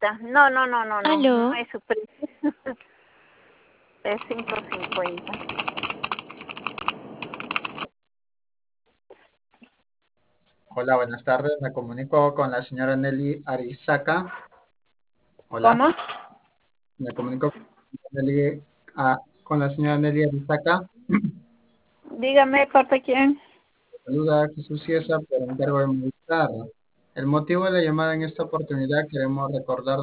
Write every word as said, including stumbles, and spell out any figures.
cincuenta. No, no, no, no, no, no ¿Aló? es su precio. Es cinco cincuenta. Hola, buenas tardes. Me comunico con la señora Nelly Arizaca. Hola, ¿Cómo? me comunico con, Nelly- ah, con la señora Nelly Arizaca. Dígame, ¿parte quién? Saluda a Jesús Ciesa por encargo de Movistar. El motivo de la llamada en esta oportunidad queremos recordar